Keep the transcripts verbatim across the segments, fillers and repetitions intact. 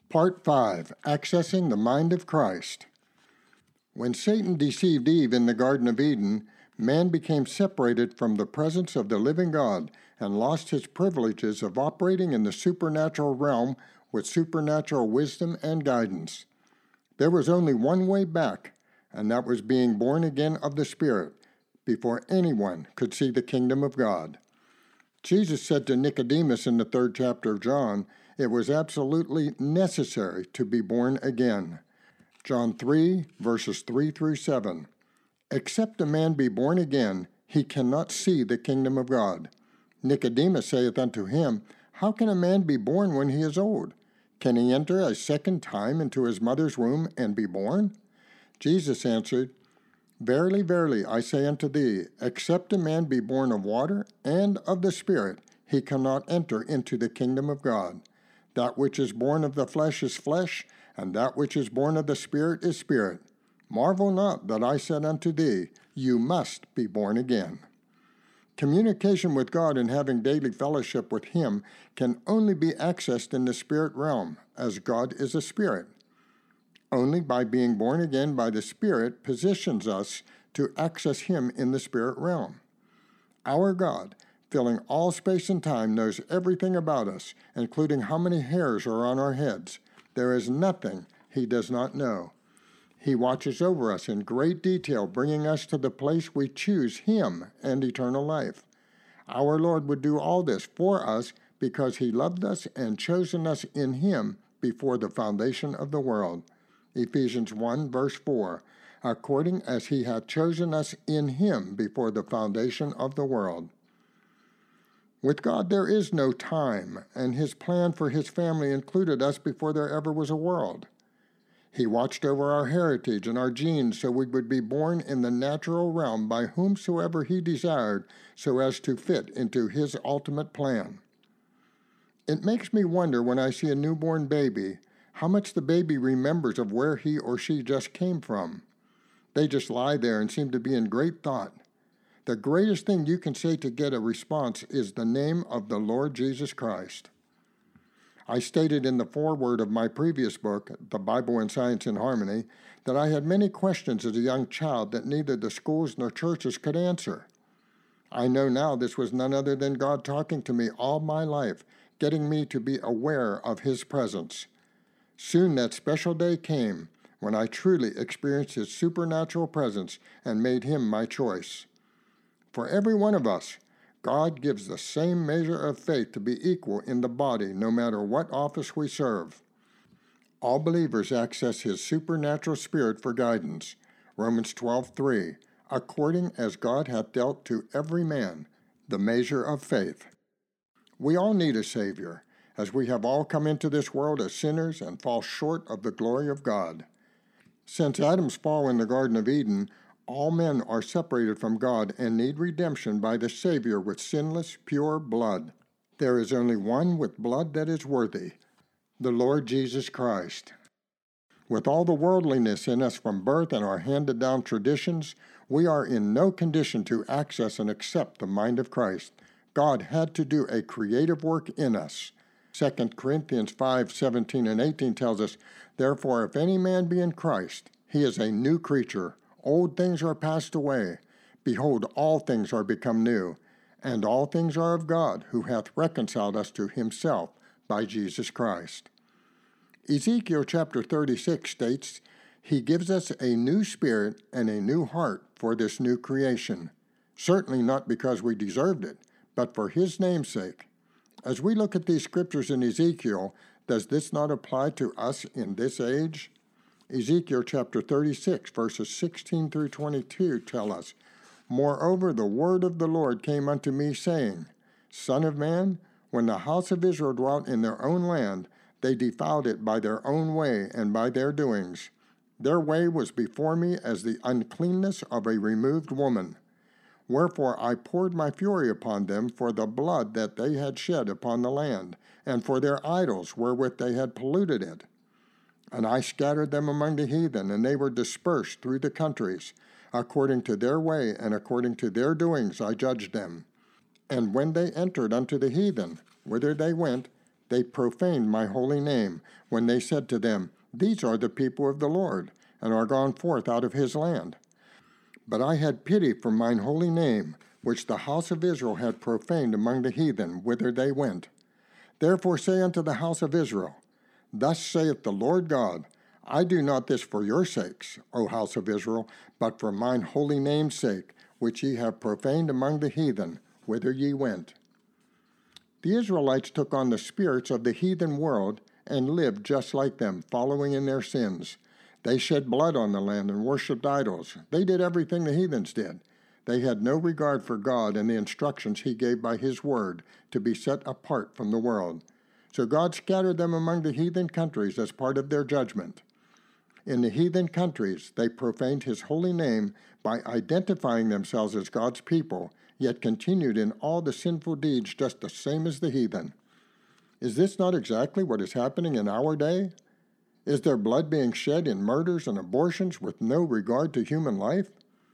Part five, Accessing the Mind of Christ. When Satan deceived Eve in the Garden of Eden, man became separated from the presence of the living God and lost his privileges of operating in the supernatural realm with supernatural wisdom and guidance. There was only one way back, and that was being born again of the Spirit, before anyone could see the kingdom of God. Jesus said to Nicodemus in the third chapter of John, it was absolutely necessary to be born again. John three, verses three through seven. Except a man be born again, he cannot see the kingdom of God. Nicodemus saith unto him, How can a man be born when he is old? Can he enter a second time into his mother's womb and be born? Jesus answered, Verily, verily, I say unto thee, except a man be born of water and of the Spirit, he cannot enter into the kingdom of God. That which is born of the flesh is flesh, and that which is born of the Spirit is spirit. Marvel not that I said unto thee, You must be born again. Communication with God and having daily fellowship with Him can only be accessed in the spirit realm, as God is a spirit. Only by being born again by the Spirit positions us to access Him in the spirit realm. Our God, filling all space and time, knows everything about us, including how many hairs are on our heads. There is nothing He does not know. He watches over us in great detail, bringing us to the place we choose Him and eternal life. Our Lord would do all this for us because He loved us and chosen us in Him before the foundation of the world. Ephesians one, verse four, according as He hath chosen us in Him before the foundation of the world. With God there is no time, and His plan for His family included us before there ever was a world. He watched over our heritage and our genes so we would be born in the natural realm by whomsoever He desired so as to fit into His ultimate plan. It makes me wonder when I see a newborn baby how much the baby remembers of where he or she just came from. They just lie there and seem to be in great thought. The greatest thing you can say to get a response is the name of the Lord Jesus Christ. I stated in the foreword of my previous book, The Bible and Science in Harmony, that I had many questions as a young child that neither the schools nor churches could answer. I know now this was none other than God talking to me all my life, getting me to be aware of His presence. Soon that special day came when I truly experienced His supernatural presence and made Him my choice. For every one of us, God gives the same measure of faith to be equal in the body, no matter what office we serve. All believers access His supernatural Spirit for guidance. Romans twelve, three, according as God hath dealt to every man the measure of faith. We all need a Savior, as we have all come into this world as sinners and fall short of the glory of God. Since Adam's fall in the Garden of Eden, all men are separated from God and need redemption by the Savior with sinless, pure blood. There is only one with blood that is worthy, the Lord Jesus Christ. With all the worldliness in us from birth and our handed-down traditions, we are in no condition to access and accept the mind of Christ. God had to do a creative work in us. Second Corinthians five, seventeen and eighteen tells us, Therefore, if any man be in Christ, he is a new creature. Old things are passed away. Behold, all things are become new. And all things are of God, who hath reconciled us to Himself by Jesus Christ. Ezekiel chapter thirty-six states, He gives us a new spirit and a new heart for this new creation. Certainly not because we deserved it, but for His name's sake. As we look at these scriptures in Ezekiel, does this not apply to us in this age? Ezekiel chapter thirty-six, verses sixteen through twenty-two tell us, Moreover, the word of the Lord came unto me, saying, Son of man, when the house of Israel dwelt in their own land, they defiled it by their own way and by their doings. Their way was before me as the uncleanness of a removed woman. Wherefore I poured my fury upon them for the blood that they had shed upon the land, and for their idols wherewith they had polluted it. And I scattered them among the heathen, and they were dispersed through the countries. According to their way and according to their doings I judged them. And when they entered unto the heathen, whither they went, They profaned my holy name when they said to them, These are the people of the Lord, and are gone forth out of his land. But I had pity for mine holy name, which the house of Israel had profaned among the heathen, whither they went. Therefore say unto the house of Israel, Thus saith the Lord God, I do not this for your sakes, O house of Israel, but for mine holy name's sake, which ye have profaned among the heathen, whither ye went. The Israelites took on the spirits of the heathen world and lived just like them, following in their sins. They shed blood on the land and worshipped idols. They did everything the heathens did. They had no regard for God and the instructions he gave by his word to be set apart from the world. So God scattered them among the heathen countries as part of their judgment. In the heathen countries, they profaned his holy name by identifying themselves as God's people, yet continued in all the sinful deeds just the same as the heathen. Is this not exactly what is happening in our day? Is there blood being shed in murders and abortions with no regard to human life?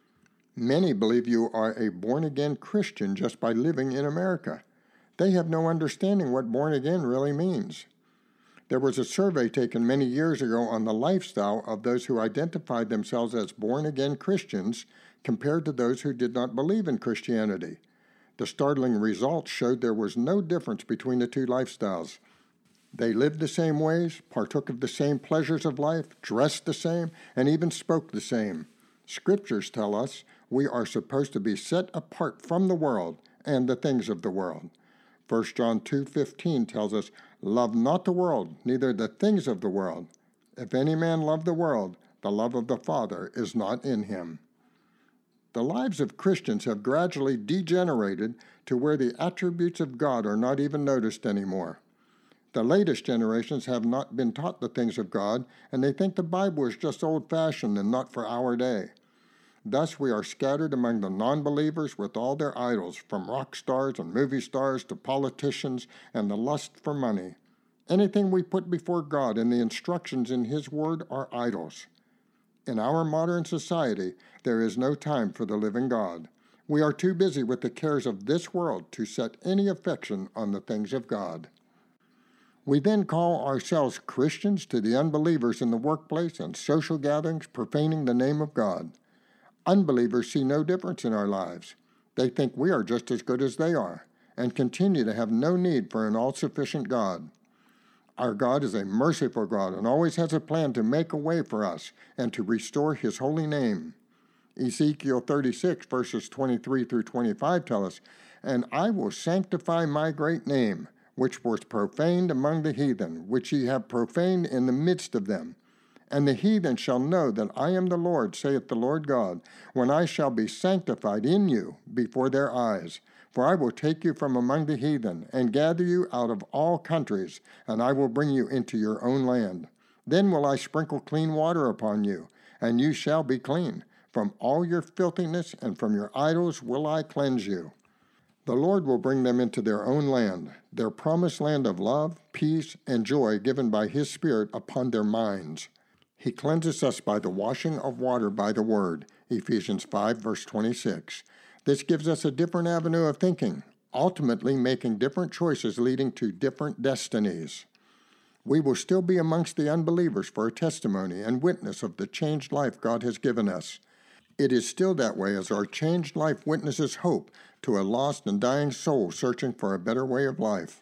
Many believe you are a born-again Christian just by living in America. They have no understanding what born-again really means. There was a survey taken many years ago on the lifestyle of those who identified themselves as born-again Christians compared to those who did not believe in Christianity. The startling results showed there was no difference between the two lifestyles. They lived the same ways, partook of the same pleasures of life, dressed the same, and even spoke the same. Scriptures tell us we are supposed to be set apart from the world and the things of the world. First John two fifteen tells us, Love not the world, neither the things of the world. If any man love the world, the love of the Father is not in him. The lives of Christians have gradually degenerated to where the attributes of God are not even noticed anymore. The latest generations have not been taught the things of God, and they think the Bible is just old-fashioned and not for our day. Thus we are scattered among the non-believers with all their idols, from rock stars and movie stars to politicians and the lust for money. Anything we put before God and the instructions in his word are idols. In our modern society, there is no time for the living God. We are too busy with the cares of this world to set any affection on the things of God. We then call ourselves Christians to the unbelievers in the workplace and social gatherings, profaning the name of God. Unbelievers see no difference in our lives. They think we are just as good as they are, and continue to have no need for an all-sufficient God. Our God is a merciful God and always has a plan to make a way for us and to restore his holy name. Ezekiel thirty-six, verses twenty-three through twenty-five tell us, And I will sanctify my great name, which was profaned among the heathen, which ye have profaned in the midst of them. And the heathen shall know that I am the Lord, saith the Lord God, when I shall be sanctified in you before their eyes. For I will take you from among the heathen, and gather you out of all countries, and I will bring you into your own land. Then will I sprinkle clean water upon you, and you shall be clean. From all your filthiness and from your idols will I cleanse you. The Lord will bring them into their own land, their promised land of love, peace, and joy given by his Spirit upon their minds. He cleanses us by the washing of water by the word, Ephesians five, verse twenty-six. This gives us a different avenue of thinking, ultimately making different choices leading to different destinies. We will still be amongst the unbelievers for a testimony and witness of the changed life God has given us. It is still that way as our changed life witnesses hope to a lost and dying soul searching for a better way of life.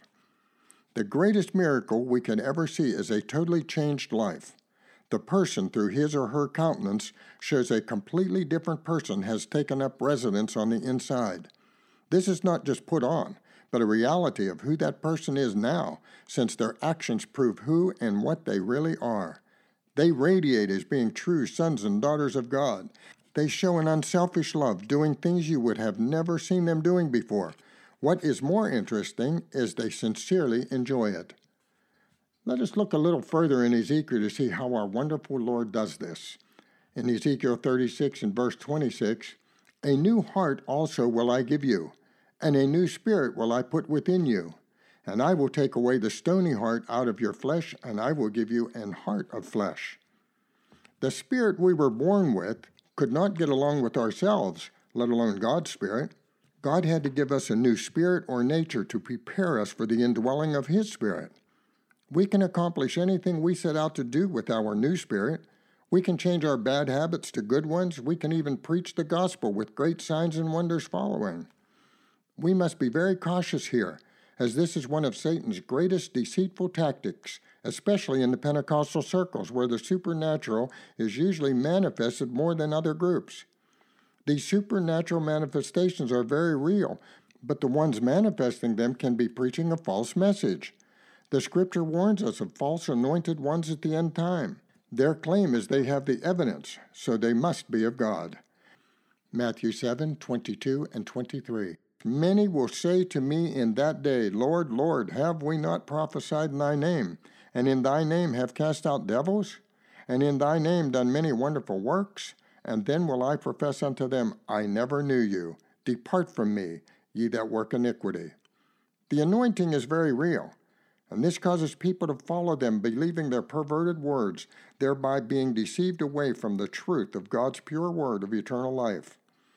The greatest miracle we can ever see is a totally changed life. The person, through his or her countenance, shows a completely different person has taken up residence on the inside. This is not just put on, but a reality of who that person is now, since their actions prove who and what they really are. They radiate as being true sons and daughters of God. They show an unselfish love, doing things you would have never seen them doing before. What is more interesting is they sincerely enjoy it. Let us look a little further in Ezekiel to see how our wonderful Lord does this. In Ezekiel thirty-six and verse twenty-six, A new heart also will I give you, and a new spirit will I put within you. And I will take away the stony heart out of your flesh, and I will give you an heart of flesh. The spirit we were born with could not get along with ourselves, let alone God's Spirit. God had to give us a new spirit or nature to prepare us for the indwelling of his Spirit. We can accomplish anything we set out to do with our new spirit. We can change our bad habits to good ones. We can even preach the gospel with great signs and wonders following. We must be very cautious here, as this is one of Satan's greatest deceitful tactics, especially in the Pentecostal circles, where the supernatural is usually manifested more than other groups. These supernatural manifestations are very real, but the ones manifesting them can be preaching a false message. The Scripture warns us of false anointed ones at the end time. Their claim is they have the evidence, so they must be of God. Matthew seven, twenty-two and twenty-three. Many will say to me in that day, Lord, Lord, have we not prophesied in thy name, and in thy name have cast out devils, and in thy name done many wonderful works? And then will I profess unto them, I never knew you. Depart from me, ye that work iniquity. The anointing is very real, and this causes people to follow them, believing their perverted words, thereby being deceived away from the truth of God's pure word of eternal life.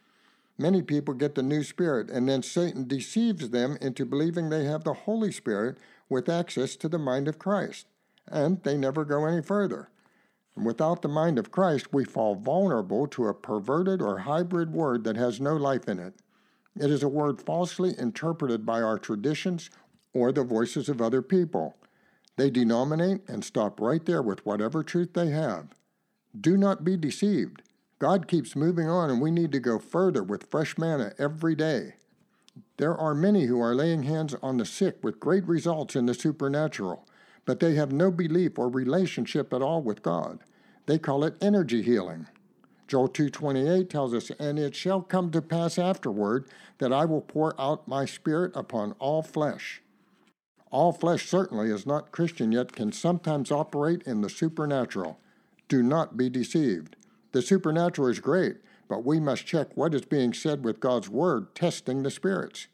Many people get the new spirit, and then Satan deceives them into believing they have the Holy Spirit with access to the mind of Christ, and they never go any further. And without the mind of Christ, we fall vulnerable to a perverted or hybrid word that has no life in it. It is a word falsely interpreted by our traditions or the voices of other people. They denominate and stop right there with whatever truth they have. Do not be deceived. God keeps moving on, and we need to go further with fresh manna every day. There are many who are laying hands on the sick with great results in the supernatural, but they have no belief or relationship at all with God. They call it energy healing. Joel two twenty-eight tells us, And it shall come to pass afterward that I will pour out my Spirit upon all flesh. All flesh certainly is not Christian, yet can sometimes operate in the supernatural. Do not be deceived. The supernatural is great, but we must check what is being said with God's word, testing the spirits.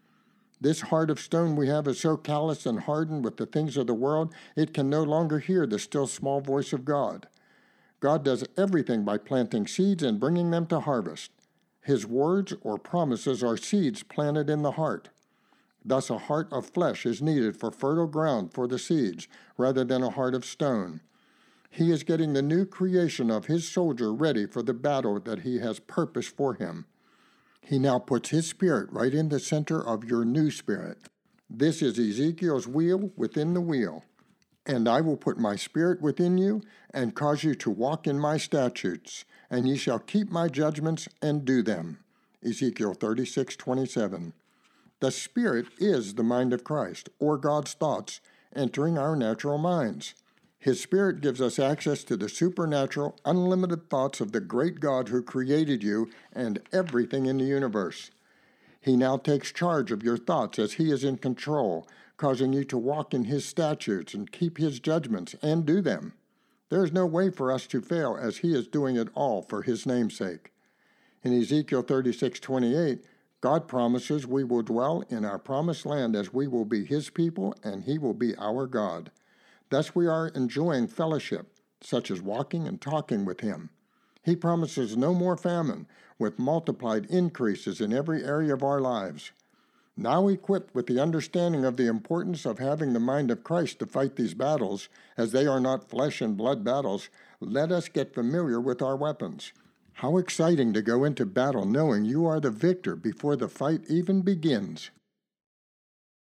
This heart of stone we have is so callous and hardened with the things of the world, it can no longer hear the still small voice of God. God does everything by planting seeds and bringing them to harvest. His words or promises are seeds planted in the heart. Thus a heart of flesh is needed for fertile ground for the seeds, rather than a heart of stone. He is getting the new creation of his soldier ready for the battle that he has purposed for him. He now puts his spirit right in the center of your new spirit. This is Ezekiel's wheel within the wheel. And I will put my spirit within you, and cause you to walk in my statutes, and ye shall keep my judgments and do them. Ezekiel thirty-six twenty-seven. The Spirit is the mind of Christ, or God's thoughts, entering our natural minds. His Spirit gives us access to the supernatural, unlimited thoughts of the great God who created you and everything in the universe. He now takes charge of your thoughts as he is in control, causing you to walk in his statutes and keep his judgments and do them. There is no way for us to fail, as he is doing it all for his name's sake. In Ezekiel thirty-six twenty-eight, God promises we will dwell in our promised land as we will be his people and he will be our God. Thus we are enjoying fellowship, such as walking and talking with him. He promises no more famine, with multiplied increases in every area of our lives. Now equipped with the understanding of the importance of having the mind of Christ to fight these battles, as they are not flesh and blood battles, let us get familiar with our weapons. How exciting to go into battle knowing you are the victor before the fight even begins.